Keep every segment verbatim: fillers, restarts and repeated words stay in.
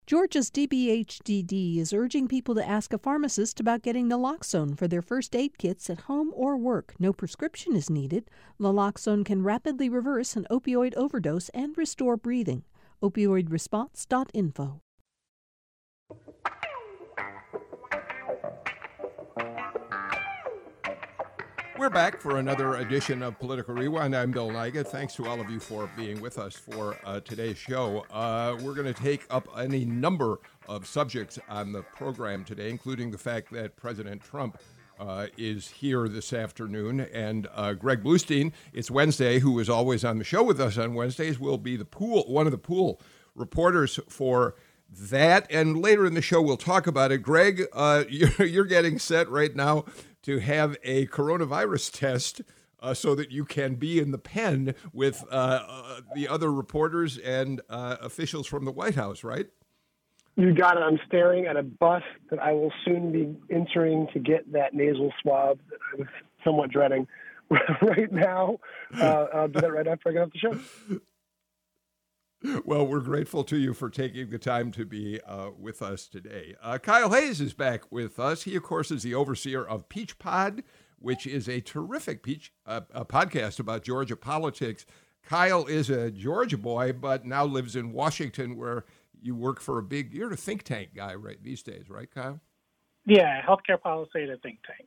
Georgia's D B H D D is urging people to ask a pharmacist about getting naloxone for their first aid kits at home or work. No prescription is needed. Naloxone can rapidly reverse an opioid overdose and restore breathing. opioid response dot info. We're back for another edition of Political Rewind. I'm Bill Nigut. Thanks to all of you for being with us for uh, today's show. Uh, we're going to take up any number of subjects on the program today, including the fact that President Trump uh, is here this afternoon. And uh, Greg Bluestein, it's Wednesday, who is always on the show with us on Wednesdays, will be the pool, one of the pool reporters for that. And later in the show, we'll talk about it. Greg, uh, you're, you're getting set right now to have a coronavirus test uh, so that you can be in the pen with uh, uh, the other reporters and uh, officials from the White House, right? You got it. I'm staring at a bus that I will soon be entering to get that nasal swab that I was somewhat dreading right now. Uh, I'll do that right after I get off the show. Well, we're grateful to you for taking the time to be uh, with us today. Uh, Kyle Hayes is back with us. He, of course, is the overseer of Peach Pod, which is a terrific peach uh, a podcast about Georgia politics. Kyle is a Georgia boy, but now lives in Washington, where you work for a big, you're a think tank guy right these days, right, Kyle? Yeah, healthcare policy at a think tank.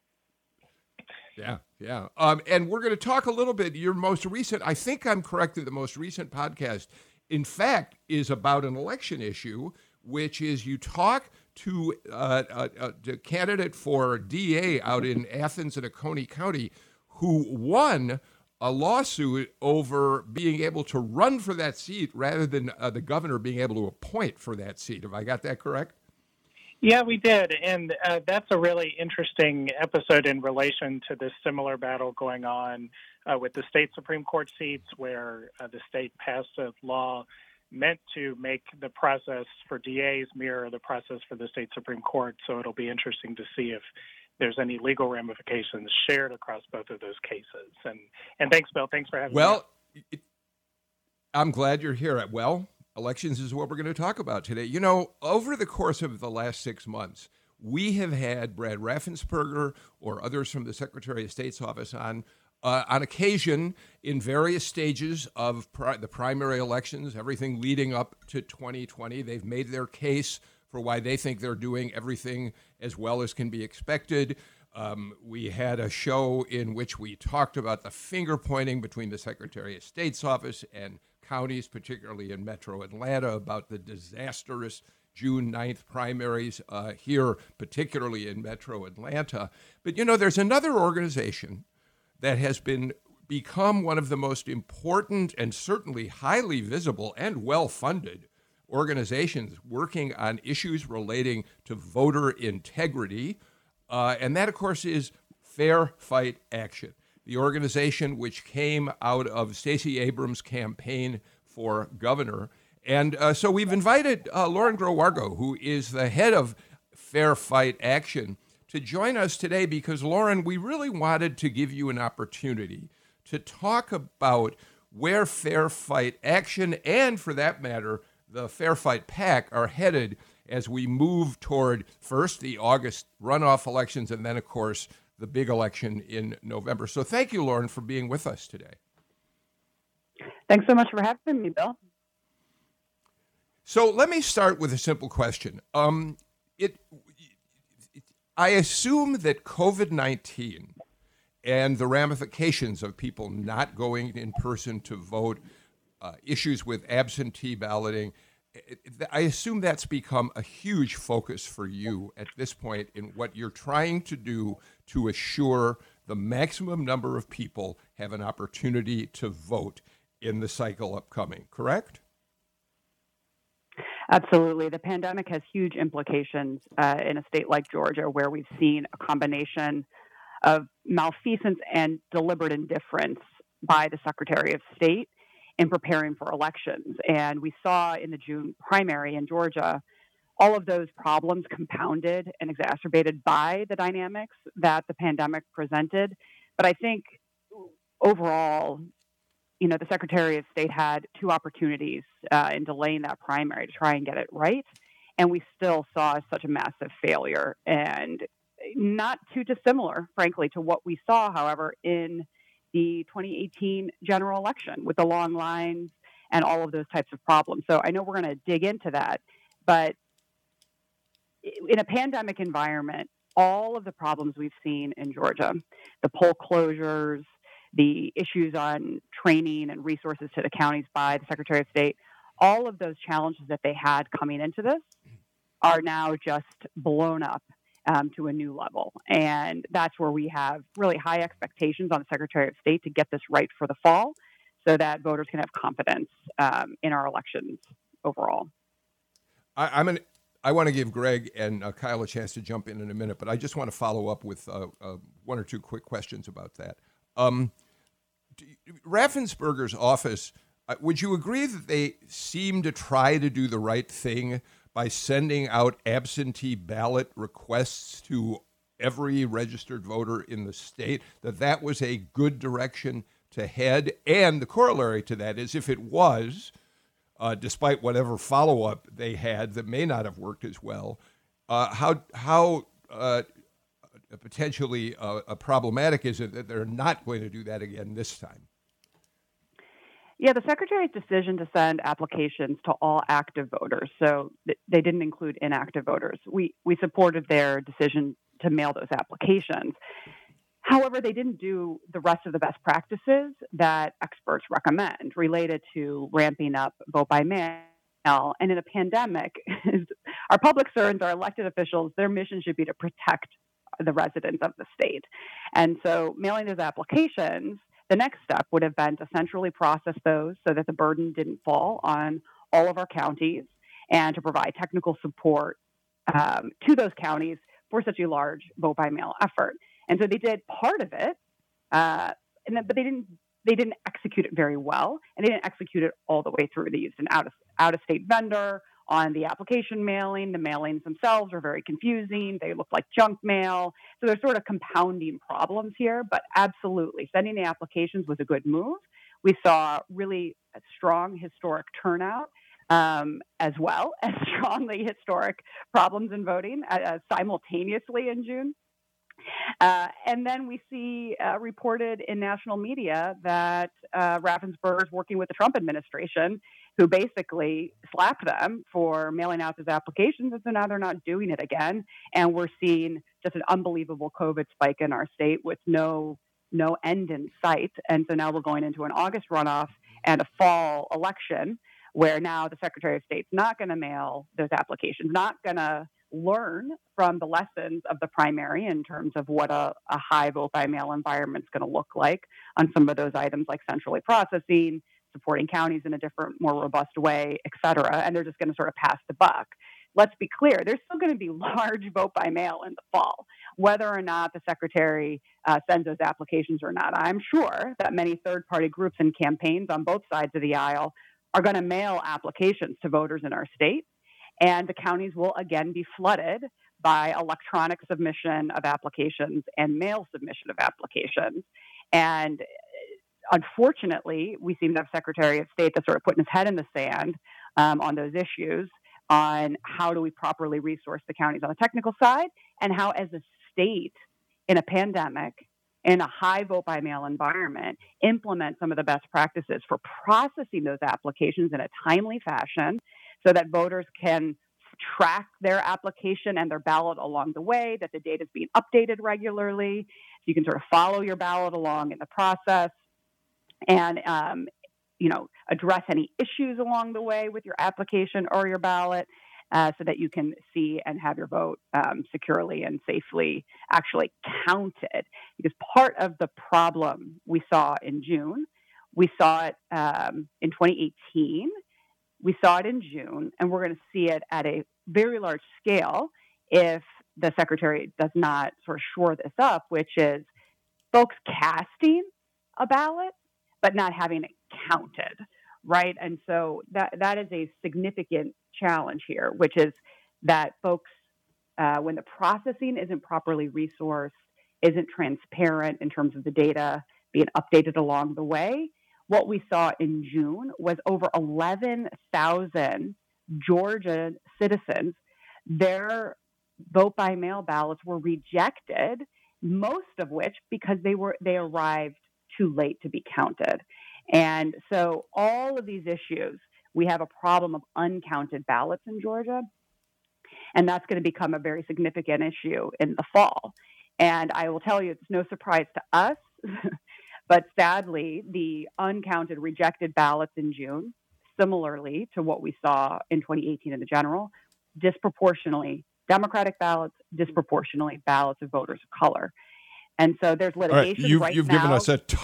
Yeah, yeah. Um, and we're going to talk a little bit, your most recent, I think I'm correct that the most recent podcast, in fact, is about an election issue, which is you talk to uh, a, a candidate for D A out in Athens and Oconee County who won a lawsuit over being able to run for that seat rather than uh, the governor being able to appoint for that seat. Have I got that correct? Yeah, we did, and uh, that's a really interesting episode in relation to this similar battle going on uh, with the state Supreme Court seats, where uh, the state passed a law meant to make the process for D As mirror the process for the state Supreme Court. So it'll be interesting to see if there's any legal ramifications shared across both of those cases. And and thanks, Bill. Thanks for having well, me. Well, I'm glad you're here. Well, elections is what we're going to talk about today. You know, over the course of the last six months, we have had Brad Raffensperger or others from the Secretary of State's office on uh, on occasion in various stages of pri- the primary elections, everything leading up to twenty twenty. They've made their case for why they think they're doing everything as well as can be expected. Um, we had a show in which we talked about the finger pointing between the Secretary of State's office and counties, particularly in Metro Atlanta, about the disastrous June ninth primaries uh, here, particularly in Metro Atlanta. But, you know, there's another organization that has been become one of the most important and certainly highly visible and well-funded organizations working on issues relating to voter integrity. Uh, and that, of course, is Fair Fight Action, the organization which came out of Stacey Abrams' campaign for governor. And uh, so we've invited uh, Lauren Groh-Wargo, who is the head of Fair Fight Action, to join us today because, Lauren, we really wanted to give you an opportunity to talk about where Fair Fight Action and, for that matter, the Fair Fight PAC are headed as we move toward, first, the August runoff elections, and then, of course, the big election in November. So thank you, Lauren, for being with us today. Thanks so much for having me, Bill. So let me start with a simple question. Um, it, it, I assume that COVID nineteen and the ramifications of people not going in person to vote, uh, issues with absentee balloting, I assume that's become a huge focus for you at this point in what you're trying to do to assure the maximum number of people have an opportunity to vote in the cycle upcoming, correct? Absolutely. The pandemic has huge implications uh, in a state like Georgia, where we've seen a combination of malfeasance and deliberate indifference by the Secretary of State in preparing for elections. And we saw in the June primary in Georgia, all of those problems compounded and exacerbated by the dynamics that the pandemic presented. But I think overall, you know, the Secretary of State had two opportunities uh, in delaying that primary to try and get it right. And we still saw such a massive failure, and not too dissimilar, frankly, to what we saw, however, in the twenty eighteen general election with the long lines and all of those types of problems. So I know we're going to dig into that, but in a pandemic environment, all of the problems we've seen in Georgia, the poll closures, the issues on training and resources to the counties by the Secretary of State, all of those challenges that they had coming into this are now just blown up um, to a new level. And that's where we have really high expectations on the Secretary of State to get this right for the fall so that voters can have confidence um, in our elections overall. I, I'm an I want to give Greg and uh, Kyle a chance to jump in in a minute, but I just want to follow up with uh, uh, one or two quick questions about that. Um, Raffensperger's office, uh, would you agree that they seem to try to do the right thing by sending out absentee ballot requests to every registered voter in the state, that that was a good direction to head? And the corollary to that is, if it was, Uh, despite whatever follow-up they had that may not have worked as well, uh, how how uh, potentially uh, problematic is it that they're not going to do that again this time? Yeah, the Secretary's decision to send applications to all active voters, so th- they didn't include inactive voters. We we supported their decision to mail those applications. However, they didn't do the rest of the best practices that experts recommend related to ramping up vote by mail. And in a pandemic, our public servants, our elected officials, their mission should be to protect the residents of the state. And so mailing those applications, the next step would have been to centrally process those so that the burden didn't fall on all of our counties, and to provide technical support um, to those counties for such a large vote by mail effort. And so they did part of it, uh, and then, but they didn't they didn't execute it very well, and they didn't execute it all the way through. They used an out of out of state vendor on the application mailing. The mailings themselves were very confusing. They looked like junk mail. So there's sort of compounding problems here. But absolutely, sending the applications was a good move. We saw really a strong historic turnout, um, as well as strongly historic problems in voting uh, simultaneously in June. Uh, and then we see uh, reported in national media that uh, Raffensperger is working with the Trump administration, who basically slapped them for mailing out those applications, and so now they're not doing it again. And we're seeing just an unbelievable COVID spike in our state with no no end in sight. And so now we're going into an August runoff and a fall election, where now the Secretary of State's not going to mail those applications, not going to learn from the lessons of the primary in terms of what a, a high vote by mail environment is going to look like on some of those items like centrally processing, supporting counties in a different, more robust way, et cetera. And they're just going to sort of pass the buck. Let's be clear, there's still going to be large vote by mail in the fall, whether or not the Secretary uh, sends those applications or not. I'm sure that many third-party groups and campaigns on both sides of the aisle are going to mail applications to voters in our state. And the counties will again be flooded by electronic submission of applications and mail submission of applications. And unfortunately, we seem to have Secretary of State that's sort of putting his head in the sand um, on those issues, on how do we properly resource the counties on the technical side, and how as a state in a pandemic, in a high vote by mail environment, implement some of the best practices for processing those applications in a timely fashion, so that voters can track their application and their ballot along the way, that the data is being updated regularly. So you can sort of follow your ballot along in the process, and, um, you know, address any issues along the way with your application or your ballot, uh, so that you can see and have your vote um, securely and safely actually counted. Because part of the problem we saw in June, we saw it um, in twenty eighteen, we saw it in June, and we're going to see it at a very large scale if the Secretary does not sort of shore this up, which is folks casting a ballot, but not having it counted, right? And so that that is a significant challenge here, which is that folks, uh, when the processing isn't properly resourced, isn't transparent in terms of the data being updated along the way, what we saw in June was over eleven thousand Georgia citizens, their vote by mail ballots were rejected, most of which because they were they arrived too late to be counted. And so all of these issues, we have a problem of uncounted ballots in Georgia, and that's going to become a very significant issue in the fall. And I will tell you, it's no surprise to us, but sadly, the uncounted rejected ballots in June, similarly to what we saw in twenty eighteen in the general, disproportionately Democratic ballots, disproportionately ballots of voters of color. And so there's litigation right, you've, right you've now. given us a t-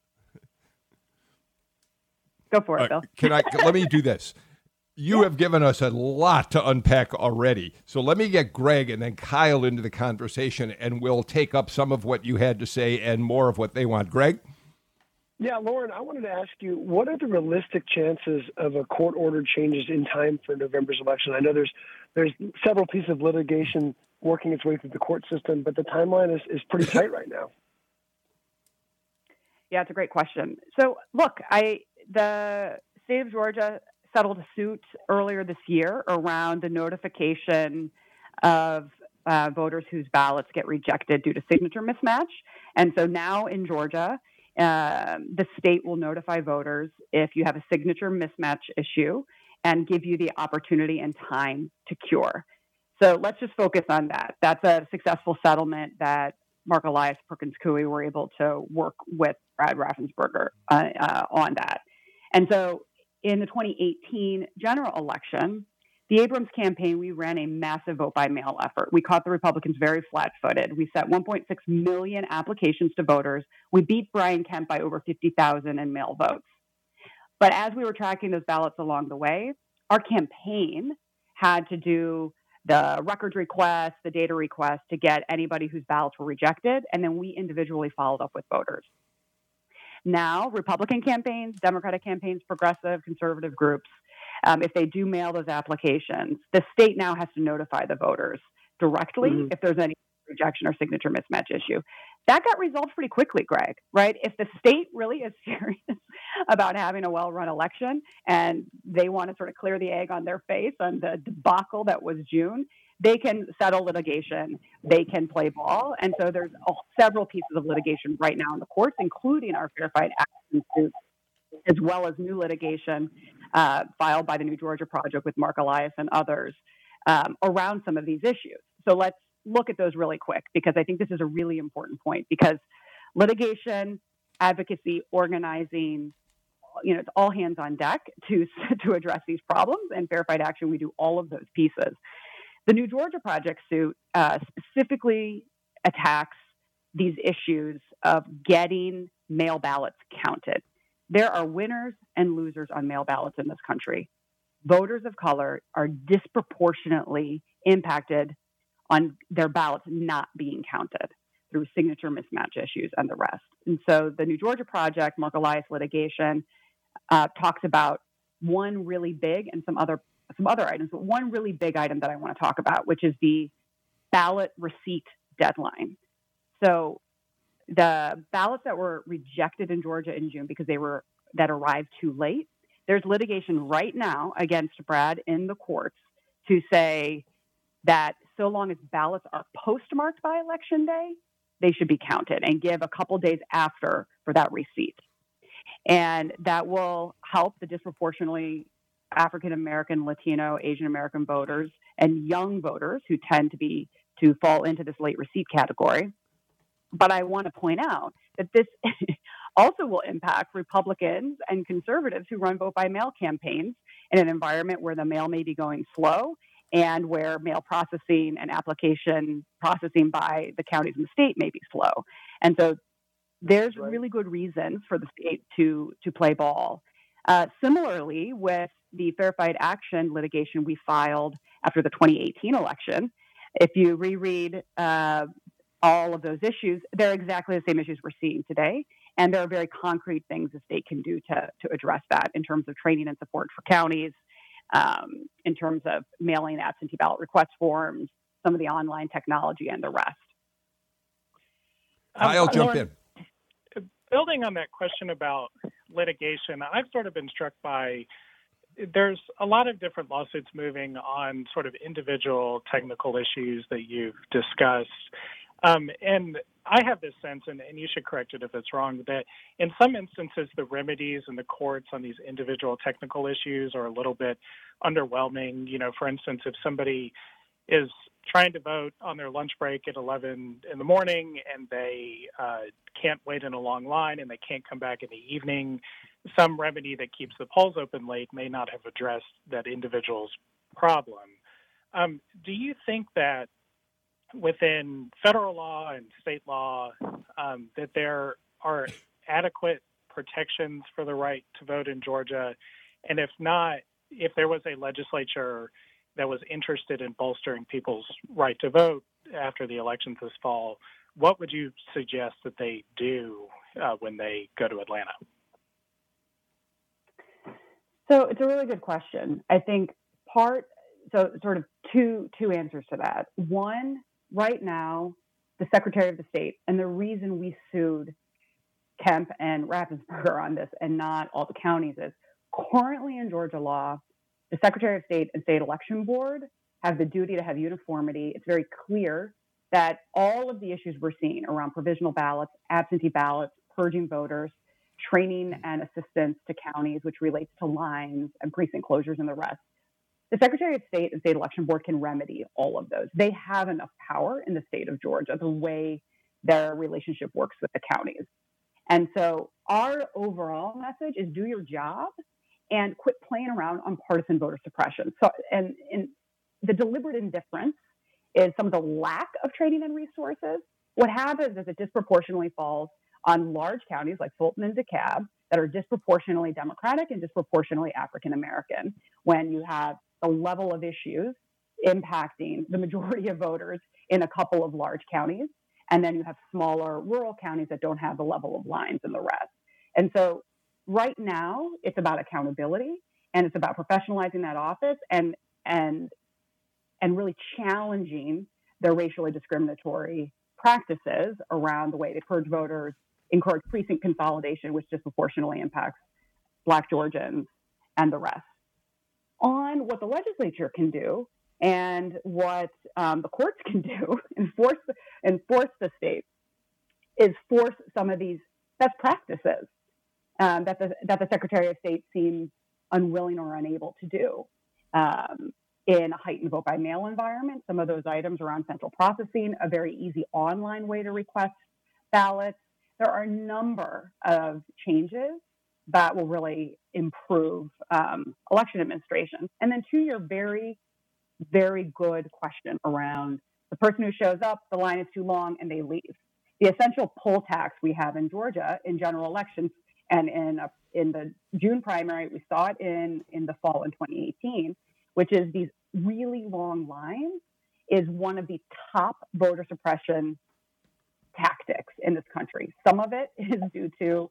Go for it, uh, Bill. Can I? Let me do this. You yeah. have given us a lot to unpack already. So let me get Greg and then Kyle into the conversation, and we'll take up some of what you had to say and more of what they want. Greg? Yeah, Lauren, I wanted to ask you, what are the realistic chances of a court-ordered changes in time for November's election? I know there's there's several pieces of litigation working its way through the court system, but the timeline is, is pretty tight right now. Yeah, it's a great question. So, look, I the state of Georgia settled a suit earlier this year around the notification of uh, voters whose ballots get rejected due to signature mismatch. And so now in Georgia, uh, the state will notify voters if you have a signature mismatch issue and give you the opportunity and time to cure. So let's just focus on that. That's a successful settlement that Mark Elias, Perkins Coie were able to work with Brad Raffensperger uh, uh, on that. And so in the twenty eighteen general election, the Abrams campaign, we ran a massive vote-by-mail effort. We caught the Republicans very flat-footed. We sent one point six million applications to voters. We beat Brian Kemp by over fifty thousand in mail votes. But as we were tracking those ballots along the way, our campaign had to do the records request, the data request to get anybody whose ballots were rejected, and then we individually followed up with voters. Now, Republican campaigns, Democratic campaigns, progressive, conservative groups, um, if they do mail those applications, the state now has to notify the voters directly mm-hmm. if there's any rejection or signature mismatch issue. That got resolved pretty quickly, Greg, right? If the state really is serious about having a well-run election and they want to sort of clear the egg on their face on the debacle that was June, they can settle litigation, they can play ball. And so there's several pieces of litigation right now in the courts, including our verified action suit, as well as new litigation uh, filed by the New Georgia Project with Mark Elias and others um, around some of these issues. So let's look at those really quick, because I think this is a really important point, because litigation, advocacy, organizing, you know, it's all hands on deck to, to address these problems. And Verified Action, we do all of those pieces. The New Georgia Project suit uh, specifically attacks these issues of getting mail ballots counted. There are winners and losers on mail ballots in this country. Voters of color are disproportionately impacted on their ballots not being counted through signature mismatch issues and the rest. And so the New Georgia Project, Mark Elias litigation, uh, talks about one really big and some other some other items, but one really big item that I want to talk about, which is the ballot receipt deadline. So the ballots that were rejected in Georgia in June because they were that arrived too late, there's litigation right now against Brad in the courts to say that so long as ballots are postmarked by Election Day, they should be counted and give a couple days after for that receipt. And that will help the disproportionately African-American, Latino, Asian-American voters and young voters who tend to be to fall into this late receipt category. But I want to point out that this also will impact Republicans and conservatives who run vote-by-mail campaigns in an environment where the mail may be going slow and where mail processing and application processing by the counties and the state may be slow. And so there's right. really good reasons for the state to, to play ball. Uh, similarly, with the Verified Action litigation we filed after the twenty eighteen election, if you reread uh, all of those issues, they're exactly the same issues we're seeing today. And there are very concrete things the state can do to, to address that in terms of training and support for counties, um, in terms of mailing absentee ballot request forms, some of the online technology, and the rest. I'll um, jump Lauren, in. building on that question about litigation, I've sort of been struck by there's a lot of different lawsuits moving on sort of individual technical issues that you've discussed. Um, and I have this sense, and, and you should correct it if it's wrong, that in some instances the remedies in the courts on these individual technical issues are a little bit underwhelming. You know, for instance, if somebody is trying to vote on their lunch break at eleven in the morning and they uh, can't wait in a long line and they can't come back in the evening, some remedy that keeps the polls open late may not have addressed that individual's problem. Um, do you think that within federal law and state law um, that there are adequate protections for the right to vote in Georgia? And if not, if there was a legislature that was interested in bolstering people's right to vote after the elections this fall, what would you suggest that they do uh, when they go to Atlanta? So it's a really good question. I think part, so sort of two two answers to that. One, right now, the Secretary of the State, and the reason we sued Kemp and Raffensperger on this and not all the counties is currently in Georgia law, the Secretary of State and State Election Board have the duty to have uniformity. It's very clear that all of the issues we're seeing around provisional ballots, absentee ballots, purging voters, training and assistance to counties, which relates to lines and precinct closures and the rest, the Secretary of State and State Election Board can remedy all of those. They have enough power in the state of Georgia, the way their relationship works with the counties. And so our overall message is do your job and quit playing around on partisan voter suppression. So, and, and the deliberate indifference is some of the lack of training and resources. What happens is it disproportionately falls on large counties like Fulton and DeKalb that are disproportionately Democratic and disproportionately African American, when you have the level of issues impacting the majority of voters in a couple of large counties, and then you have smaller rural counties that don't have the level of lines and the rest. And so right now, it's about accountability, and it's about professionalizing that office and and and really challenging the racially discriminatory practices around the way they purge voters, encourage precinct consolidation, which disproportionately impacts Black Georgians and the rest. On what the legislature can do and what um, the courts can do, enforce enforce the state, is force some of these best practices um, that the that the Secretary of State seems unwilling or unable to do. Um, in a heightened vote by mail environment, some of those items around central processing, a very easy online way to request ballots. There are a number of changes that will really improve um, election administration. And then to your very, very good question around the person who shows up, the line is too long, and they leave. The essential poll tax we have in Georgia in general elections and in a, in the June primary, we saw it in, in the fall in twenty eighteen, which is these really long lines, is one of the top voter suppression tactics in this country. Some of it is due to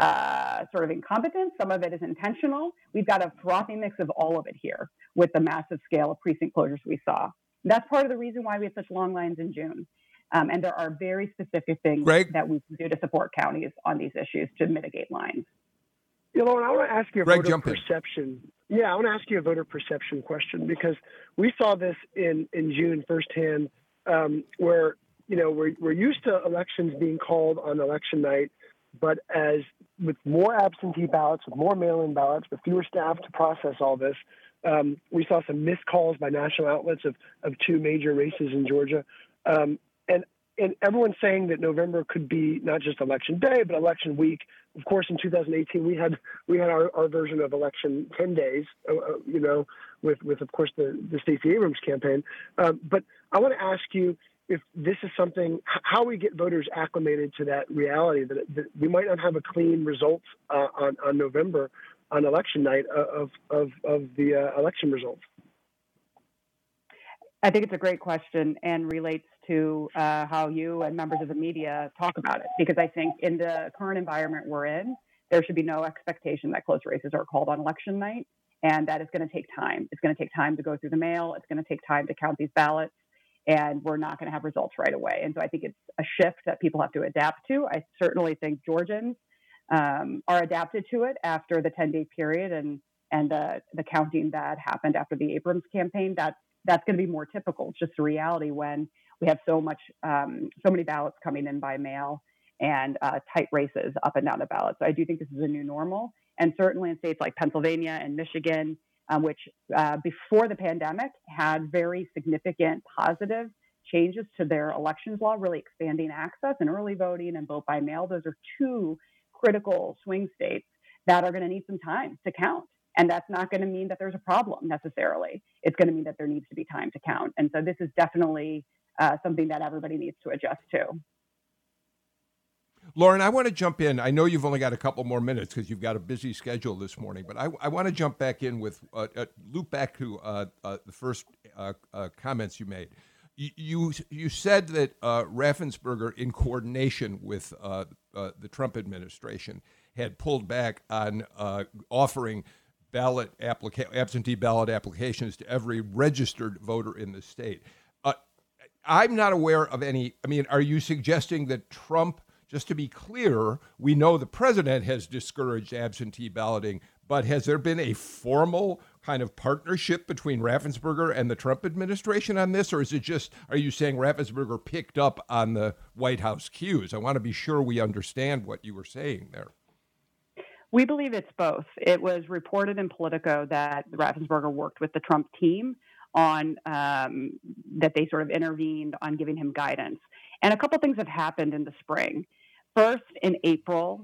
uh, sort of incompetence. Some of it is intentional. We've got a frothy mix of all of it here with the massive scale of precinct closures we saw. That's part of the reason why we have such long lines in June. Um, and there are very specific things Greg? that we can do to support counties on these issues to mitigate lines. You know, I want to ask you a Greg, voter jump in. perception. Yeah, I want to ask you a voter perception question, because we saw this in, in June firsthand, um, where, you know, we're, we're used to elections being called on election night, but as with more absentee ballots, with more mail-in ballots, with fewer staff to process all this, um, we saw some missed calls by national outlets of, of two major races in Georgia. Um, and And everyone's saying that November could be not just election day, but election week. Of course, in two thousand eighteen, we had we had our, our version of election ten days, uh, you know, with, with of course, the, the Stacey Abrams campaign. Um, but I want to ask you if this is something, how we get voters acclimated to that reality, that, that we might not have a clean result uh, on, on November, on election night of, of, of the uh, election results. I think it's a great question and relates to uh, how you and members of the media talk about it, because I think in the current environment we're in, there should be no expectation that close races are called on election night, and that is going to take time. It's going to take time to go through the mail. It's going to take time to count these ballots, and we're not going to have results right away. And so I think it's a shift that people have to adapt to. I certainly think Georgians um, are adapted to it after the ten-day period and and the the counting that happened after the Abrams campaign. That that's going to be more typical. It's just a reality when we have so much, um, so many ballots coming in by mail and uh, tight races up and down the ballot. So I do think this is a new normal. And certainly in states like Pennsylvania and Michigan, um, which uh, before the pandemic had very significant positive changes to their elections law, really expanding access and early voting and vote by mail. Those are two critical swing states that are going to need some time to count. And that's not going to mean that there's a problem necessarily. It's going to mean that there needs to be time to count. And so this is definitely uh, something that everybody needs to adjust to. Lauren, I want to jump in. I know you've only got a couple more minutes because you've got a busy schedule this morning, but I, I want to jump back in with, uh, uh, loop back to uh, uh, the first uh, uh, comments you made. You you, you said that uh, Raffensperger, in coordination with uh, uh, the Trump administration, had pulled back on uh, offering ballot applica- absentee ballot applications to every registered voter in the state. Uh, I'm not aware of any. I mean, are you suggesting that Trump, just to be clear, we know the president has discouraged absentee balloting, but has there been a formal kind of partnership between Raffensperger and the Trump administration on this? Or is it just, are you saying Raffensperger picked up on the White House cues? I want to be sure we understand what you were saying there. We believe it's both. It was reported in Politico that Raffensperger worked with the Trump team on um, that they sort of intervened on giving him guidance. And a couple things have happened in the spring. First, in April,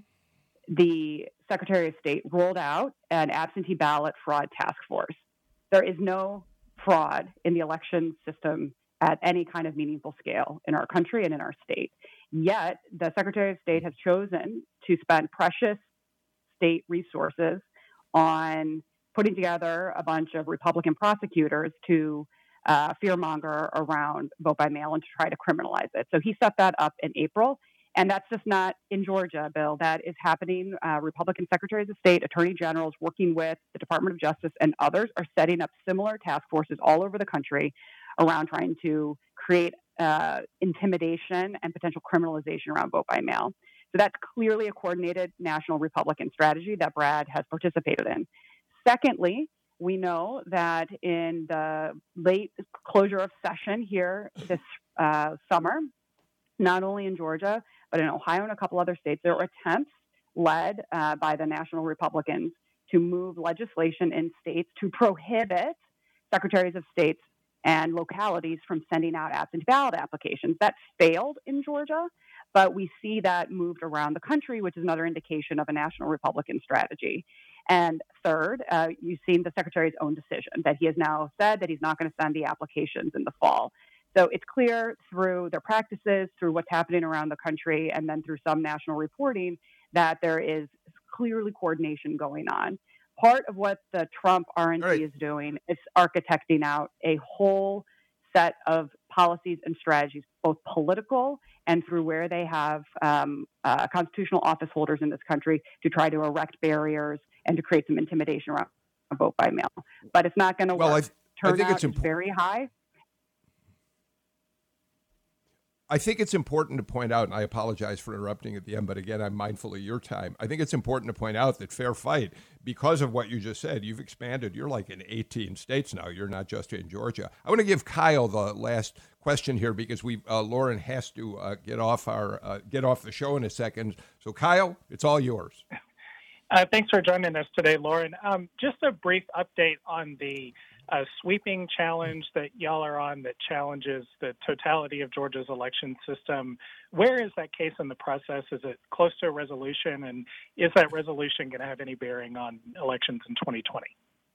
the Secretary of State rolled out an absentee ballot fraud task force. There is no fraud in the election system at any kind of meaningful scale in our country and in our state. Yet, the Secretary of State has chosen to spend precious state resources on putting together a bunch of Republican prosecutors to uh, fearmonger around vote by mail and to try to criminalize it. So he set that up in April. And that's just not in Georgia, Bill. That is happening. Uh, Republican secretaries of state, attorney generals working with the Department of Justice and others are setting up similar task forces all over the country around trying to create uh, intimidation and potential criminalization around vote by mail. So that's clearly a coordinated national Republican strategy that Brad has participated in. Secondly, we know that in the late closure of session here this uh, summer, not only in Georgia, but in Ohio and a couple other states, there were attempts led uh, by the national Republicans to move legislation in states to prohibit secretaries of states and localities from sending out absentee ballot applications. That failed in Georgia, but we see that moved around the country, which is another indication of a national Republican strategy. And third, uh, you've seen the Secretary's own decision that he has now said that he's not going to send the applications in the fall. So it's clear through their practices, through what's happening around the country, and then through some national reporting that there is clearly coordination going on. Part of what the Trump R N C right. is doing is architecting out a whole set of policies and strategies, both political and through where they have um, uh, constitutional office holders in this country to try to erect barriers and to create some intimidation around vote by mail. But it's not going to well, work. I, I think it's imp- is very high. I think it's important to point out, and I apologize for interrupting at the end, but again, I'm mindful of your time. I think it's important to point out that Fair Fight, because of what you just said, you've expanded. You're like in eighteen states now. You're not just in Georgia. I want to give Kyle the last question here because we uh, Lauren has to uh, get off our uh, get off the show in a second. So, Kyle, it's all yours. Uh, thanks for joining us today, Lauren. Um, just a brief update on the uh, sweeping challenge that y'all are on that challenges the totality of Georgia's election system. Where is that case in the process? Is it close to a resolution? And is that resolution going to have any bearing on elections in twenty twenty?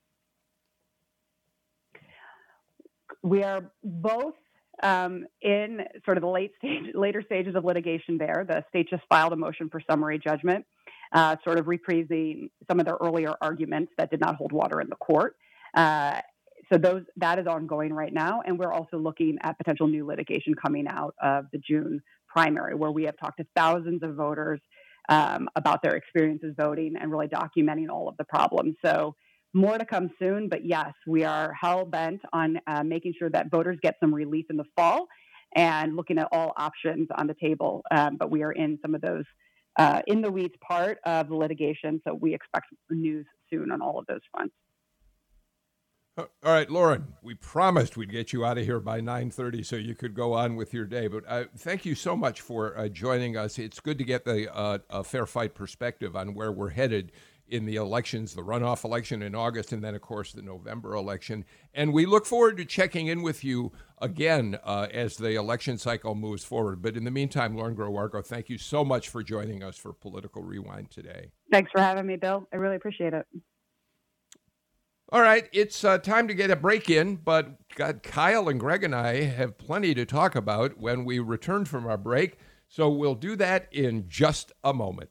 We are both um, in sort of the late stage, later stages of litigation there. The state just filed a motion for summary judgment, uh, sort of reprising some of their earlier arguments that did not hold water in the court. Uh, so those that is ongoing right now. And we're also looking at potential new litigation coming out of the June primary, where we have talked to thousands of voters um, about their experiences voting and really documenting all of the problems. So more to come soon, but yes, we are hell-bent on uh, making sure that voters get some relief in the fall and looking at all options on the table. Um, but we are in some of those uh, in the weeds part of the litigation. So we expect news soon on all of those fronts. All right, Lauren, we promised we'd get you out of here by nine thirty so you could go on with your day. But uh, thank you so much for uh, joining us. It's good to get the uh, a fair fight perspective on where we're headed in the elections, the runoff election in August, and then, of course, the November election. And we look forward to checking in with you again uh, as the election cycle moves forward. But in the meantime, Lauren Groh-Wargo, thank you so much for joining us for Political Rewind today. Thanks for having me, Bill. I really appreciate it. All right, it's uh, time to get a break in, but God, Kyle and Greg and I have plenty to talk about when we return from our break, so we'll do that in just a moment.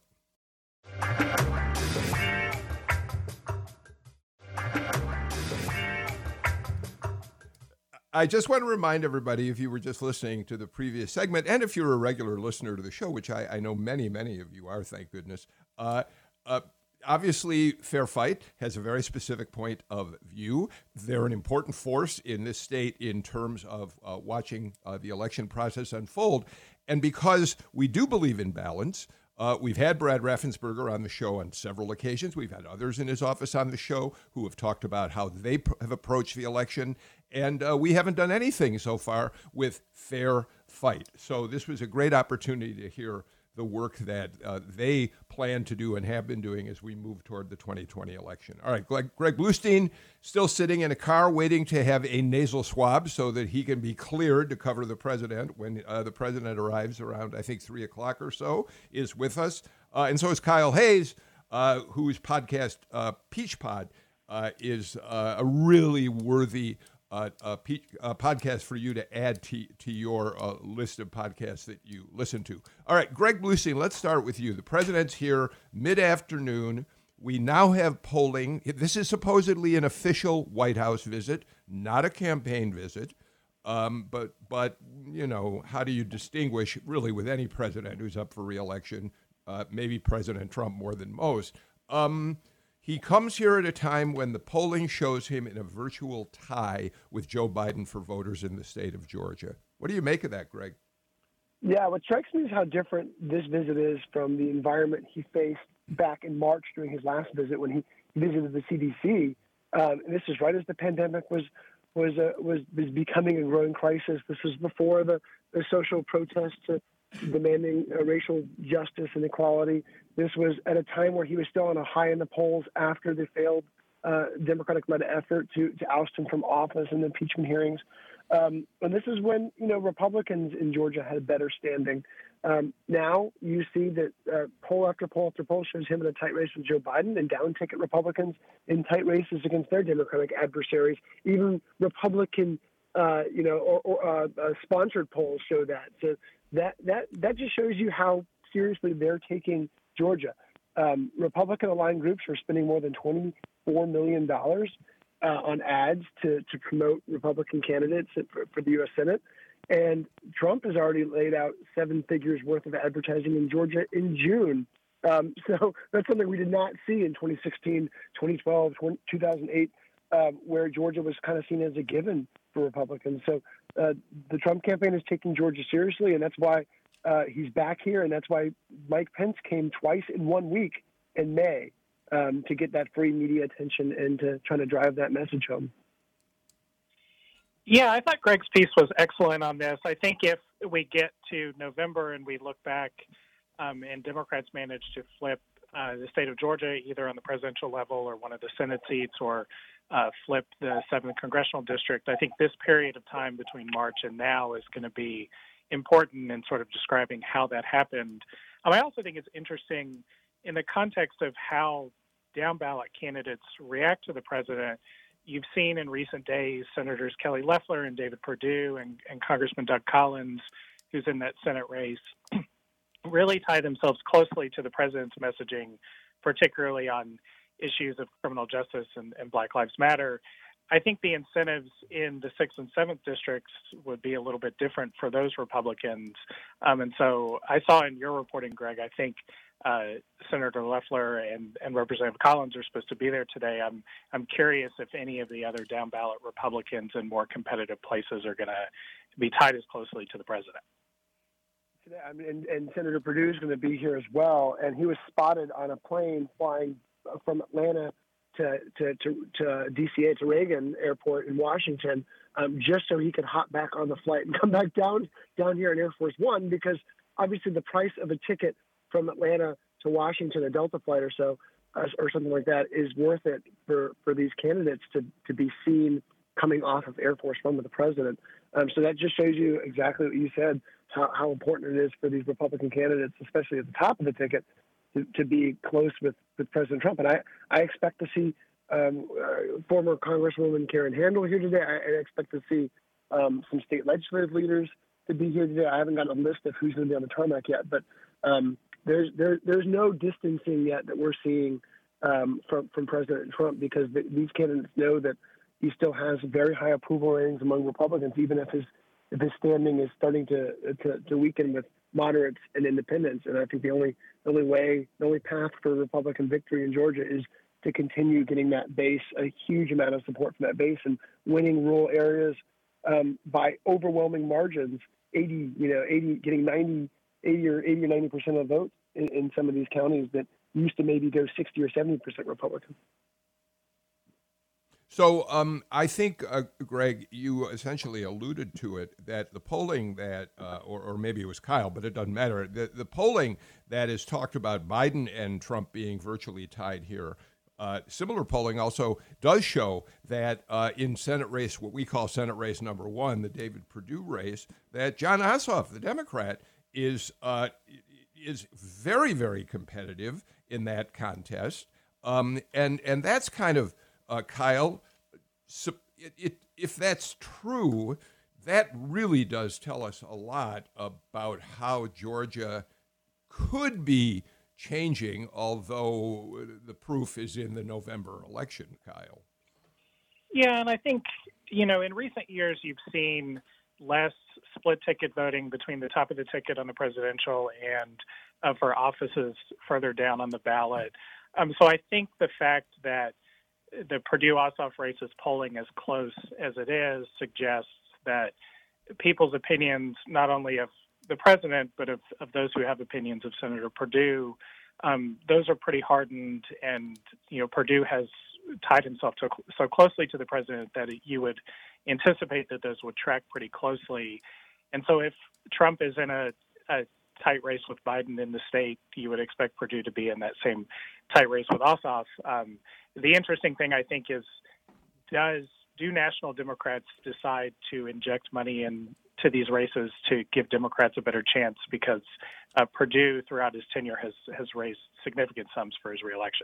I just want to remind everybody, if you were just listening to the previous segment, and if you're a regular listener to the show, which I, I know many, many of you are, thank goodness, uh, uh, obviously, Fair Fight has a very specific point of view. They're an important force in this state in terms of uh, watching uh, the election process unfold. And because we do believe in balance, uh, we've had Brad Raffensperger on the show on several occasions. We've had others in his office on the show who have talked about how they pr- have approached the election. And uh, we haven't done anything so far with Fair Fight. So this was a great opportunity to hear the work that uh, they plan to do and have been doing as we move toward the twenty twenty election. All right, Greg, Greg Bluestein still sitting in a car waiting to have a nasal swab so that he can be cleared to cover the president when uh, the president arrives around, I think, three o'clock or so, is with us. Uh, and so is Kyle Hayes, uh, whose podcast, uh, Peach Pod, uh, is uh, a really worthy Uh, a, pe- a podcast for you to add to, to your uh, list of podcasts that you listen to. All right, Greg Bluestein, let's start with you. The president's here mid-afternoon. We now have polling. This is supposedly an official White House visit, not a campaign visit. Um, but, but you know, how do you distinguish really with any president who's up for re-election, uh, maybe President Trump more than most? Um, He comes here at a time when the polling shows him in a virtual tie with Joe Biden for voters in the state of Georgia. What do you make of that, Greg? Yeah, what strikes me is how different this visit is from the environment he faced back in March during his last visit when he visited the C D C. Um, and this is right as the pandemic was was uh, was was becoming a growing crisis. This was before the, the social protests uh, demanding uh, racial justice and equality. This was at a time where he was still on a high in the polls after the failed uh, Democratic-led effort to, to oust him from office in the impeachment hearings. Um, and this is when, you know, Republicans in Georgia had a better standing. Um, now you see that uh, poll after poll after poll shows him in a tight race with Joe Biden and down-ticket Republicans in tight races against their Democratic adversaries. Even Republican, uh, you know, or, or uh, uh, sponsored polls show that. So that that that just shows you how seriously they're taking Georgia. Um, Republican-aligned groups are spending more than twenty-four million dollars uh, on ads to, to promote Republican candidates for, for the U S Senate. And Trump has already laid out seven figures worth of advertising in Georgia in June. Um, so that's something we did not see in twenty sixteen, twenty twelve, two thousand eight, uh, where Georgia was kind of seen as a given for Republicans. So uh, the Trump campaign is taking Georgia seriously, and that's why Uh, he's back here, and that's why Mike Pence came twice in one week in May um, to get that free media attention and to try to drive that message home. Yeah, I thought Greg's piece was excellent on this. I think if we get to November and we look back um, and Democrats manage to flip uh, the state of Georgia either on the presidential level or one of the Senate seats or uh, flip the seventh congressional district, I think this period of time between March and now is going to be important in sort of describing how that happened. Um, I also think it's interesting in the context of how down-ballot candidates react to the president. You've seen in recent days Senators Kelly Loeffler and David Perdue and, and Congressman Doug Collins, who's in that Senate race, really tie themselves closely to the president's messaging, particularly on issues of criminal justice and, and Black Lives Matter. I think the incentives in the sixth and seventh districts would be a little bit different for those Republicans. Um, and so I saw in your reporting, Greg, I think uh, Senator Loeffler and, and Representative Collins are supposed to be there today. I'm I'm curious if any of the other down ballot Republicans in more competitive places are going to be tied as closely to the president. today. I mean, and, and Senator Perdue is going to be here as well, and he was spotted on a plane flying from Atlanta to to to, to D C A, to Reagan Airport in Washington, um, just so he could hop back on the flight and come back down down here in Air Force One, because obviously the price of a ticket from Atlanta to Washington, a Delta flight or so, uh, or something like that, is worth it for, for these candidates to, to be seen coming off of Air Force One with the president. Um, so that just shows you exactly what you said, how, how important it is for these Republican candidates, especially at the top of the ticket, to, to be close with, with President Trump. And I, I expect to see um, uh, former Congresswoman Karen Handel here today. I, I expect to see um, some state legislative leaders to be here today. I haven't got a list of who's going to be on the tarmac yet, but um, there's there, there's no distancing yet that we're seeing um, from from President Trump, because the, these candidates know that he still has very high approval ratings among Republicans, even if his if his standing is starting to to, to weaken with moderates and independents. And I think the only the only way, the only path for Republican victory in Georgia is to continue getting that base, a huge amount of support from that base, and winning rural areas um, by overwhelming margins, eighty, you know, eighty, getting ninety, eighty or eighty or ninety percent of the votes in, in some of these counties that used to maybe go sixty or seventy percent Republican. So um, I think, uh, Greg, you essentially alluded to it, that the polling that, uh, or, or maybe it was Kyle, but it doesn't matter, the, the polling that is talked about Biden and Trump being virtually tied here, uh, similar polling also does show that uh, in Senate race, what we call Senate race number one, the David Perdue race, that Jon Ossoff, the Democrat, is uh, is very, very competitive in that contest. Um, and, and that's kind of, Uh, Kyle, so it, it, if that's true, that really does tell us a lot about how Georgia could be changing, although the proof is in the November election, Kyle. Yeah, and I think, you know, in recent years, you've seen less split ticket voting between the top of the ticket on the presidential and uh, for offices further down on the ballot. Um, so I think the fact that the Perdue-Ossoff race is polling as close as it is suggests that people's opinions, not only of the president, but of, of those who have opinions of Senator Perdue, um, those are pretty hardened. And, you know, Perdue has tied himself to, so closely to the president that you would anticipate that those would track pretty closely. And so if Trump is in a, a tight race with Biden in the state, you would expect Perdue to be in that same tight race with Ossoff. Um, the interesting thing, I think, is does do national Democrats decide to inject money into these races to give Democrats a better chance? Because uh, Perdue, throughout his tenure, has has raised significant sums for his reelection.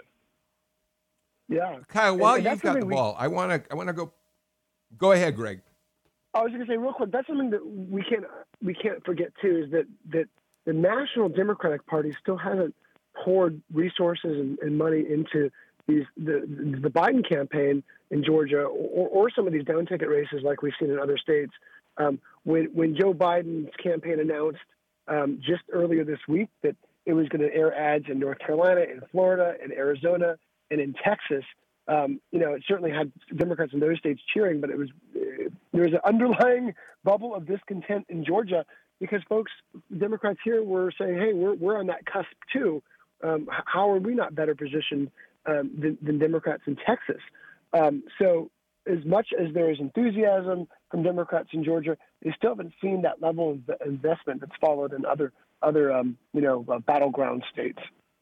Yeah, Kyle, while and, and you've got the we, ball, I want to I want to go. Go ahead, Greg. I was going to say real quick. That's something that we can't we can't forget too. Is that that the National Democratic Party still hasn't poured resources and, and money into these the the Biden campaign in Georgia, or, or some of these down ticket races like we've seen in other states. Um, when when Joe Biden's campaign announced um, just earlier this week that it was going to air ads in North Carolina, in Florida, in Arizona, and in Texas, um, you know, it certainly had Democrats in those states cheering, but it was there was an underlying bubble of discontent in Georgia because folks, Democrats here were saying, "Hey, we're we're on that cusp too. Um, how are we not better positioned um, than, than Democrats in Texas?" Um, so, as much as there is enthusiasm from Democrats in Georgia, they still haven't seen that level of investment that's followed in other other um, you know uh, battleground states.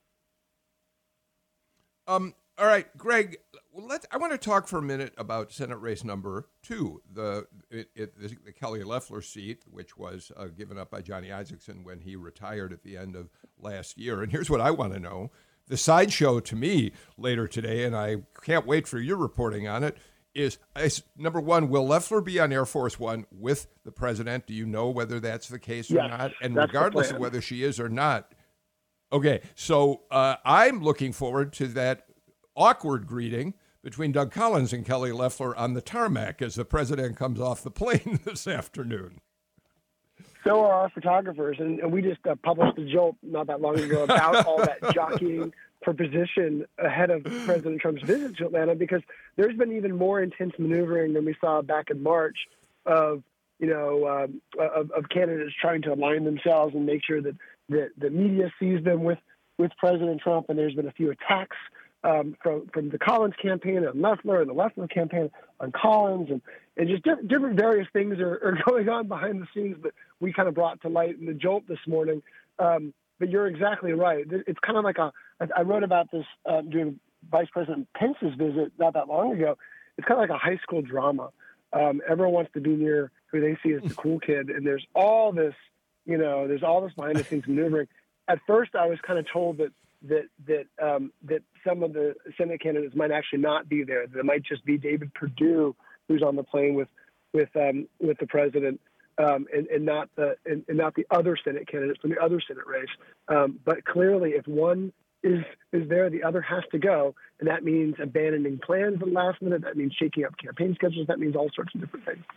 Um. All right, Greg. Let I want to talk for a minute about Senate race number two, the it, it, the Kelly Loeffler seat, which was uh, given up by Johnny Isakson when he retired at the end of last year. And here's what I want to know: the sideshow to me later today, and I can't wait for your reporting on it. Is, is number one, will Loeffler be on Air Force One with the president? Do you know whether that's the case or yes, not? And that's regardless of whether she is or not, okay. So uh, I'm looking forward to that awkward greeting between Doug Collins and Kelly Loeffler on the tarmac as the president comes off the plane this afternoon. So are our photographers, and, and we just uh, published a jolt not that long ago about all that jockeying for position ahead of President Trump's visit to Atlanta, because there's been even more intense maneuvering than we saw back in March of you know, um, of, of candidates trying to align themselves and make sure that, that the media sees them with, with President Trump. And there's been a few attacks um, from, from the Collins campaign on Loeffler and the Loeffler campaign on Collins. And, and just di- different various things are, are going on behind the scenes that we kind of brought to light in the Jolt this morning. Um, but you're exactly right. It's kind of like a, I wrote about this uh, during Vice President Pence's visit not that long ago. It's kind of like a high school drama. Um, everyone wants to be near who they see as the cool kid. And there's all this, you know, there's all this behind the scenes maneuvering. At first, I was kind of told that that that um, that some of the Senate candidates might actually not be there. That it might just be David Perdue who's on the plane with with um, with the president, um, and, and not the and, and not the other Senate candidates from the other Senate race. Um, but clearly, if one is is there, the other has to go, and that means abandoning plans at the last minute. That means shaking up campaign schedules. That means all sorts of different things.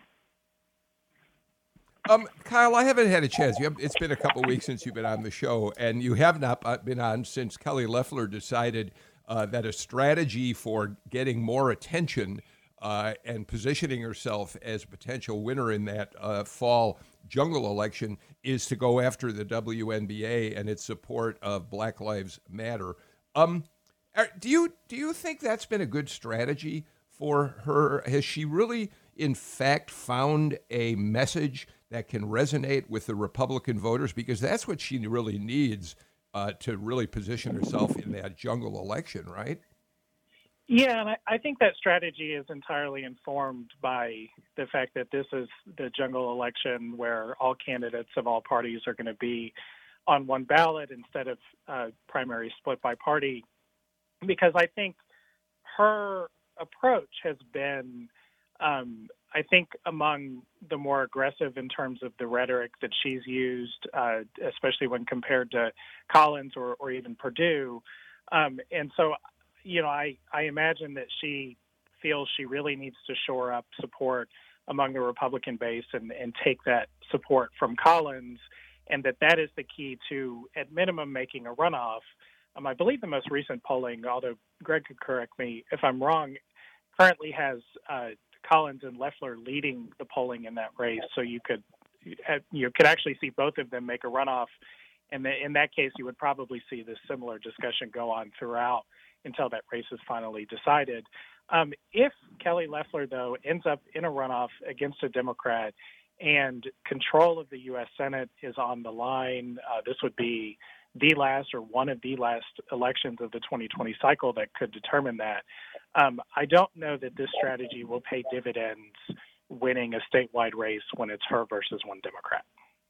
Um, Kyle, I haven't had a chance. You have, it's been a couple of weeks since you've been on the show, and you have not been on since Kelly Loeffler decided uh, that a strategy for getting more attention uh, and positioning herself as a potential winner in that uh, fall jungle election is to go after the W N B A and its support of Black Lives Matter. Um, do you do you think that's been a good strategy for her? Has she really, in fact, found a message that can resonate with the Republican voters? Because that's what she really needs uh, to really position herself in that jungle election, right? Yeah, and I, I think that strategy is entirely informed by the fact that this is the jungle election where all candidates of all parties are going to be on one ballot instead of uh, primary split by party. Because I think her approach has been, um, I think, among the more aggressive in terms of the rhetoric that she's used, uh, especially when compared to Collins or, or even Perdue. Um, and so, you know, I, I imagine that she feels she really needs to shore up support among the Republican base and, and take that support from Collins, and that that is the key to, at minimum, making a runoff. Um, I believe the most recent polling, although Greg could correct me if I'm wrong, currently has uh, Collins and Loeffler leading the polling in that race. So you could you could actually see both of them make a runoff, and in that case, you would probably see this similar discussion go on throughout until that race is finally decided. Um, if Kelly Loeffler, though, ends up in a runoff against a Democrat and control of the U S Senate is on the line, uh, this would be the last or one of the last elections of the twenty twenty cycle that could determine that. Um, I don't know that this strategy will pay dividends winning a statewide race when it's her versus one Democrat.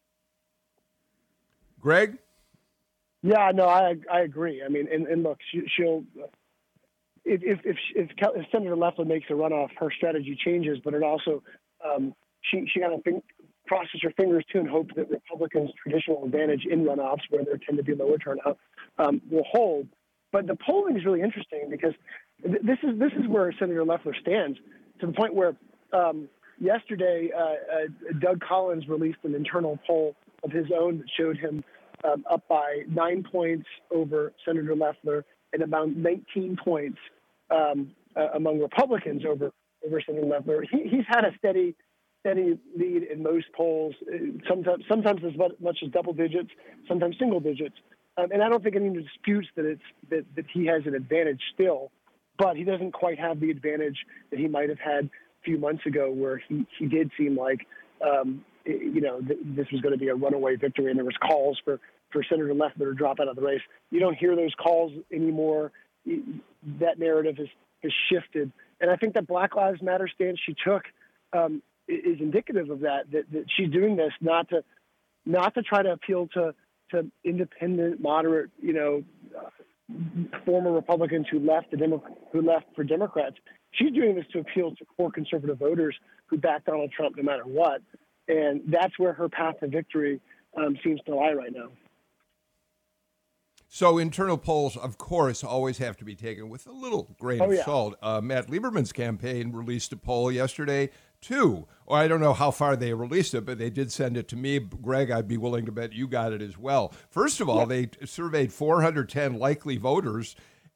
Greg? Yeah, no, I I agree. I mean, and, and look, she, she'll if if if, if if Senator Loeffler makes a runoff, her strategy changes. But it also um, she she kind of think, crosses her fingers too and hopes that Republicans' traditional advantage in runoffs, where there tend to be lower turnout, um, will hold. But the polling is really interesting because th- this is this is where Senator Loeffler stands, to the point where um, yesterday uh, uh, Doug Collins released an internal poll of his own that showed him Um, up by nine points over Senator Loeffler and about nineteen points um, uh, among Republicans over, over Senator Loeffler. He, he's had a steady steady lead in most polls, sometimes sometimes as much as double digits, sometimes single digits. Um, and I don't think anyone disputes that it's that, that he has an advantage still, but he doesn't quite have the advantage that he might have had a few months ago, where he, he did seem like um, you know, th- this was going to be a runaway victory, and there was calls for, for Senator Loeffler to drop out of the race. You don't hear those calls anymore. That narrative has, has shifted. And I think that Black Lives Matter stance she took um, is indicative of that, that, that she's doing this not to not to try to appeal to, to independent, moderate, you know, uh, former Republicans who left the Demo- who left for Democrats. She's doing this to appeal to core conservative voters who back Donald Trump no matter what. And that's where her path to victory um, seems to lie right now. So internal polls, of course, always have to be taken with a little grain oh, of yeah. salt. Uh, Matt Lieberman's campaign released a poll yesterday, too. Or I don't know how far they released it, but they did send it to me. Greg, I'd be willing to bet you got it as well. First of all, yeah. they surveyed four hundred ten likely voters,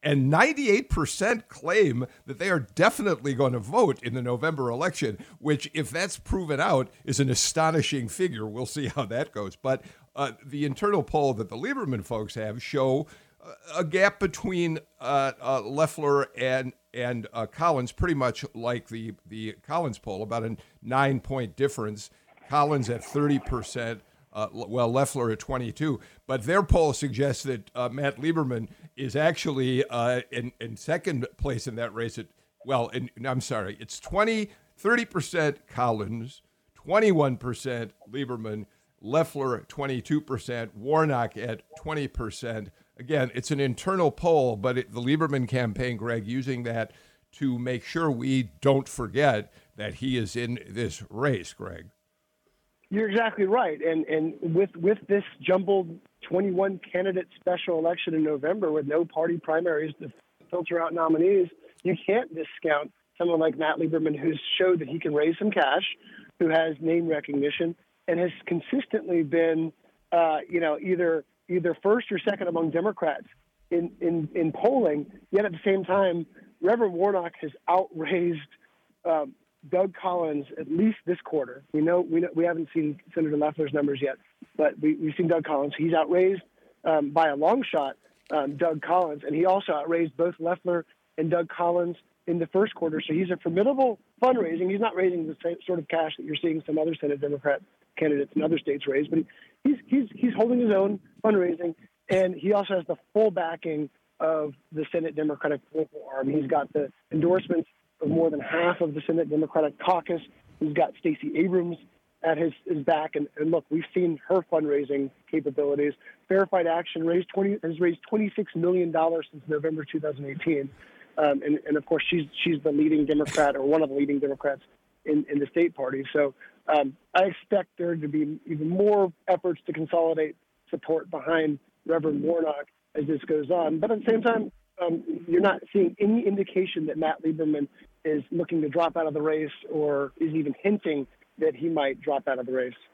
and ninety-eight percent claim that they are definitely going to vote in the November election, which, if that's proven out, is an astonishing figure. We'll see how that goes. But uh, the internal poll that the Lieberman folks have show a gap between uh, uh, Loeffler and and uh, Collins, pretty much like the, the Collins poll, about a nine-point difference. Collins at thirty percent, uh, well, Loeffler at twenty-two. But their poll suggests that uh, Matt Lieberman is actually uh, in, in second place in that race. At, well, in, I'm sorry, it's twenty, thirty percent Collins, twenty-one percent Lieberman, Loeffler at twenty-two percent, Warnock at twenty percent. Again, it's an internal poll, but it, the Lieberman campaign, Greg, using that to make sure we don't forget that he is in this race, Greg. You're exactly right. And and with, with this jumbled twenty-one candidate special election in November with no party primaries to filter out nominees, you can't discount someone like Matt Lieberman, who's showed that he can raise some cash, who has name recognition, and has consistently been, uh, you know, either either first or second among Democrats in, in, in polling. Yet at the same time, Reverend Warnock has outraised um, Doug Collins at least this quarter. We know we know, we haven't seen Senator Loeffler's numbers yet, but we, we've seen Doug Collins. He's outraised um, by a long shot um, Doug Collins, and he also outraised both Loeffler and Doug Collins in the first quarter. So he's a formidable fundraising. He's not raising the same sort of cash that you're seeing some other Senate Democrat candidates in other states raise, but he's he's he's holding his own fundraising, and he also has the full backing of the Senate Democratic political arm. He's got the endorsements of more than half of the Senate Democratic caucus. He's got Stacey Abrams at his, his back, and, and look, we've seen her fundraising capabilities. Verified Action raised twenty has raised twenty-six million dollars since November two thousand eighteen, um, and, and of course she's she's the leading Democrat, or one of the leading Democrats in, in the state party. So um, I expect there to be even more efforts to consolidate support behind Reverend Warnock as this goes on. But at the same time, um, you're not seeing any indication that Matt Lieberman is looking to drop out of the race, or is even hinting that he might drop out of the race.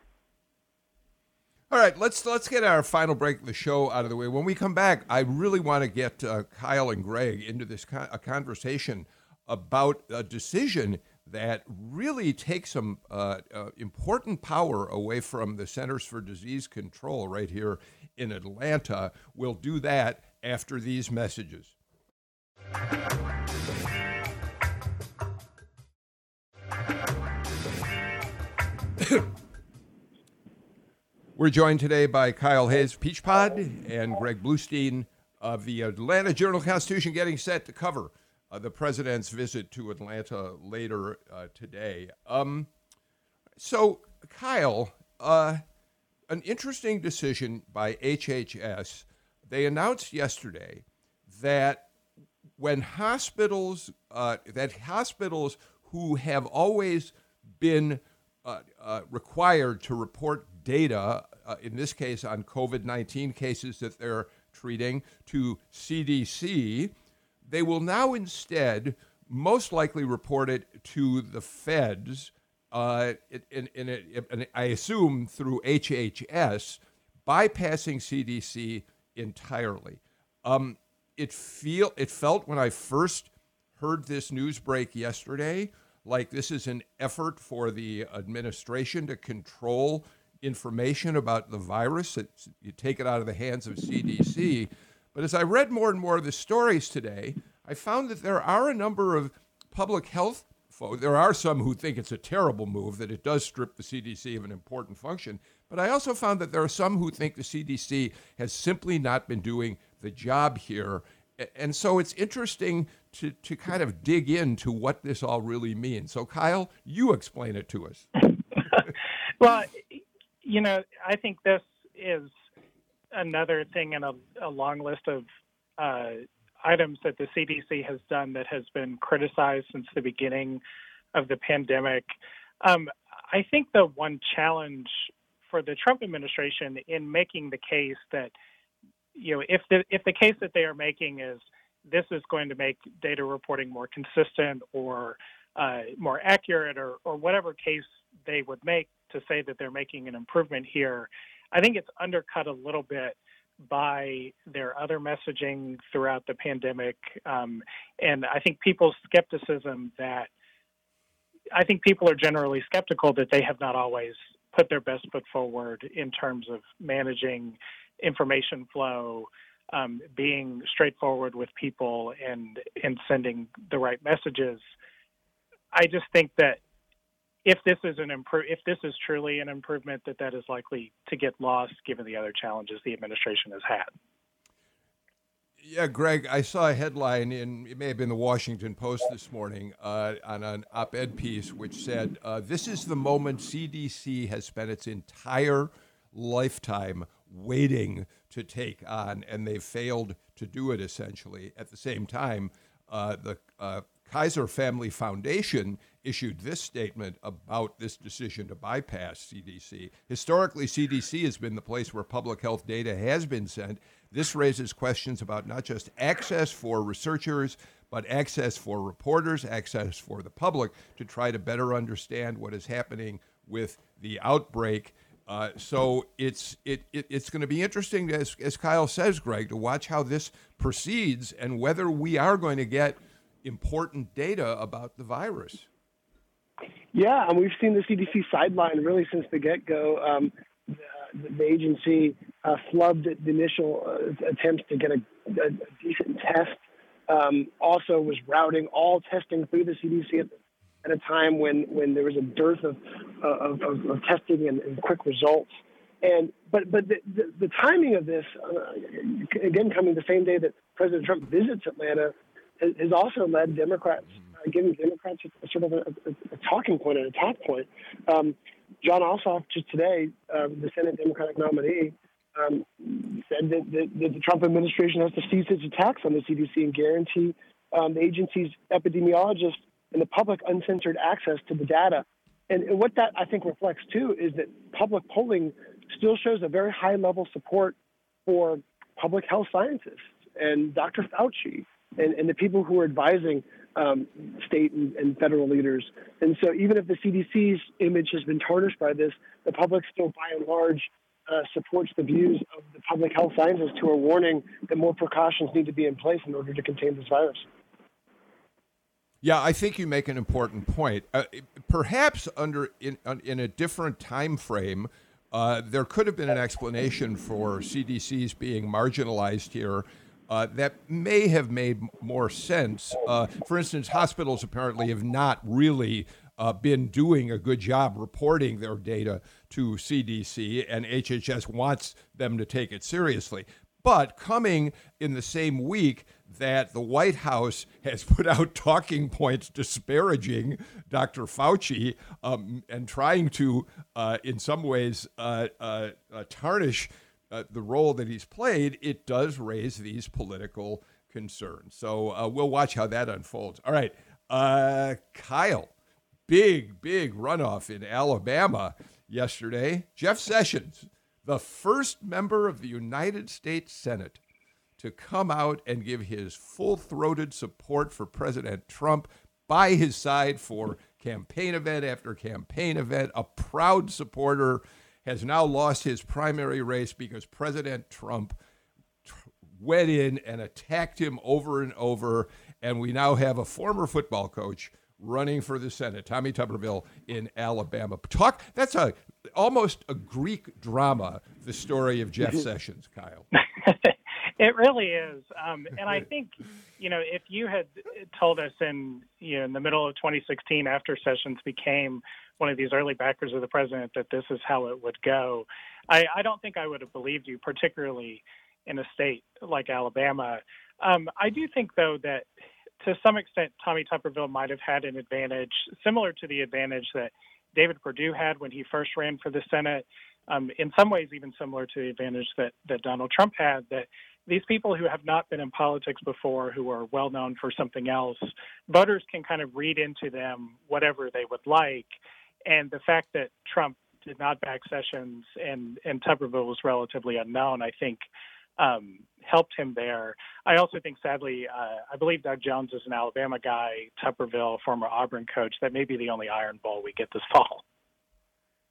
All right, let's let's get our final break of the show out of the way. When we come back, I really want to get uh, Kyle and Greg into this con- a conversation about a decision that really takes some uh, uh, important power away from the Centers for Disease Control right here in Atlanta. We'll do that after these messages. We're joined today by Kyle Hayes, Peach Pod, and Greg Bluestein of the Atlanta Journal-Constitution, getting set to cover uh, the president's visit to Atlanta later uh, today. Um, so, Kyle, uh, an interesting decision by H H S. They announced yesterday that when hospitals, uh, that hospitals who have always been uh, uh, required to report data, uh, in this case on COVID nineteen cases that they're treating, to C D C, they will now instead most likely report it to the feds, uh, in, in, in, in, I assume through H H S, bypassing C D C entirely. Um, it feel it felt when I first heard this news break yesterday like this is an effort for the administration to control information about the virus. It's, you take it out of the hands of C D C. But as I read more and more of the stories today, I found that there are a number of public health folks. There are some who think it's a terrible move, that it does strip the C D C of an important function. But I also found that there are some who think the C D C has simply not been doing the job here. And so it's interesting to, to kind of dig into what this all really means. So, Kyle, you explain it to us. Well, you know, I think this is another thing in a, a long list of uh, items that the C D C has done that has been criticized since the beginning of the pandemic. Um, I think the one challenge for the Trump administration in making the case that, you know, if the if the case that they are making is this is going to make data reporting more consistent or uh, more accurate, or, or whatever case they would make to say that they're making an improvement here, I think it's undercut a little bit by their other messaging throughout the pandemic. Um, and I think people's skepticism that I think people are generally skeptical that they have not always put their best foot forward in terms of managing information flow, um, being straightforward with people, and and sending the right messages. I just think that if this is an improve, if this is truly an improvement, that that is likely to get lost given the other challenges the administration has had. Yeah, Greg, I saw a headline in, it may have been the Washington Post this morning, uh, on an op-ed piece which said, uh, this is the moment C D C has spent its entire lifetime waiting to take on, and they've failed to do it, essentially. At the same time, uh, the uh, Kaiser Family Foundation issued this statement about this decision to bypass C D C. Historically, C D C has been the place where public health data has been sent. This raises questions about not just access for researchers, but access for reporters, access for the public to try to better understand what is happening with the outbreak. Uh, so it's it, it it's going to be interesting, as, as Kyle says, Greg, to watch how this proceeds and whether we are going to get important data about the virus. Yeah, and we've seen the C D C sideline really since the get-go. Um, the, the agency uh, flubbed the initial uh, attempts to get a, a, a decent test. Um, also was routing all testing through the C D C at, at a time when, when there was a dearth of of, of, of testing and, and quick results. And but but the, the, the timing of this, uh, again, coming the same day that President Trump visits Atlanta, has, has also led Democrats, uh, giving Democrats a, sort of a, a, a talking point and a talk point. Um, John Ossoff just today, uh, the Senate Democratic nominee, um, said that, that, that the Trump administration has to cease its attacks on the C D C and guarantee um, the agency's epidemiologists and the public uncensored access to the data. And, and what that, I think, reflects, too, is that public polling still shows a very high level support for public health scientists and Doctor Fauci and, and the people who are advising um, state and, and federal leaders. And so even if the C D C's image has been tarnished by this, the public still, by and large, uh, supports the views of the public health scientists who are warning that more precautions need to be in place in order to contain this virus. Yeah, I think you make an important point. Uh, perhaps under in, in a different time frame, uh, there could have been an explanation for C D C's being marginalized here uh, that may have made more sense. Uh, for instance, hospitals apparently have not really uh, been doing a good job reporting their data to C D C, and H H S wants them to take it seriously. But coming in the same week that the White House has put out talking points disparaging Doctor Fauci um, and trying to, uh, in some ways, uh, uh, uh, tarnish uh, the role that he's played, it does raise these political concerns. So uh, we'll watch how that unfolds. All right, uh, Kyle, big, big runoff in Alabama yesterday. Jeff Sessions, the first member of the United States Senate to come out and give his full-throated support for President Trump, by his side for campaign event after campaign event. A proud supporter, has now lost his primary race because President Trump tr- went in and attacked him over and over, and we now have a former football coach running for the Senate, Tommy Tuberville in Alabama. Talk, that's a almost a Greek drama, the story of Jeff Sessions, Kyle. It really is. Um, and I think, you know, if you had told us in, you know, in the middle of twenty sixteen, after Sessions became one of these early backers of the president, that this is how it would go, I, I don't think I would have believed you, particularly in a state like Alabama. Um, I do think, though, that to some extent, Tommy Tuberville might have had an advantage similar to the advantage that David Perdue had when he first ran for the Senate, um, in some ways even similar to the advantage that, that Donald Trump had, that these people who have not been in politics before, who are well known for something else, voters can kind of read into them whatever they would like. And the fact that Trump did not back Sessions and, and Tuberville was relatively unknown, I think, um, helped him there. I also think, sadly, uh, I believe Doug Jones is an Alabama guy, Tuberville, former Auburn coach. That may be the only Iron Bowl we get this fall.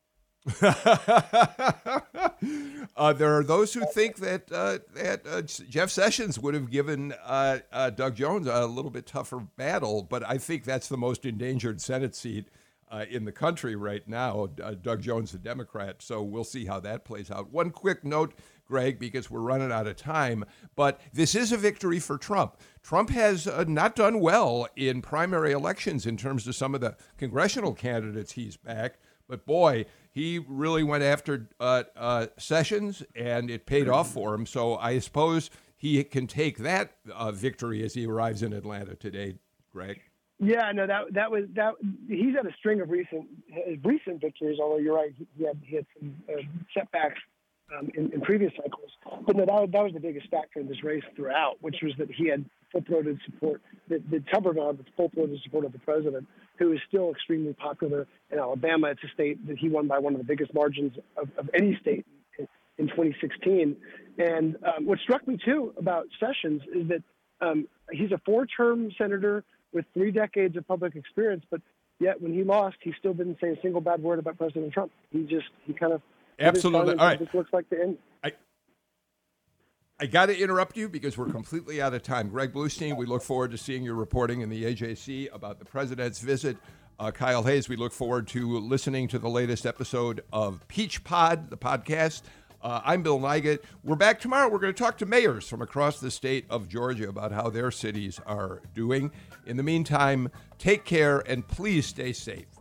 uh, there are those who think that uh, that uh, Jeff Sessions would have given uh, uh, Doug Jones a little bit tougher battle, but I think that's the most endangered Senate seat uh, in the country right now. Uh, Doug Jones, the Democrat. So we'll see how that plays out. One quick note, Greg, because we're running out of time, but this is a victory for Trump. Trump has uh, not done well in primary elections in terms of some of the congressional candidates he's backed. But boy, he really went after uh, uh, Sessions, and it paid off for him. So I suppose he can take that uh, victory as he arrives in Atlanta today, Greg. Yeah, no, that that was that. He's had a string of recent recent victories. Although you're right, he had he had some uh, setbacks um, in, in previous cycles. But no, that was, that was the biggest factor in this race throughout, which was that he had full-throated support. That, that Tuberville had full-throated support of the president, who is still extremely popular in Alabama. It's a state that he won by one of the biggest margins of, of any state in, in twenty sixteen. And um, what struck me, too, about Sessions is that um, he's a four-term senator with three decades of public experience, but yet when he lost, he still didn't say a single bad word about President Trump. He just, he kind of... Absolutely. All right. This looks like the end. I, I got to interrupt you because we're completely out of time. Greg Bluestein, we look forward to seeing your reporting in the A J C about the president's visit. Uh, Kyle Hayes, we look forward to listening to the latest episode of Peach Pod, the podcast. Uh, I'm Bill Nigut. We're back tomorrow. We're going to talk to mayors from across the state of Georgia about how their cities are doing. In the meantime, take care and please stay safe.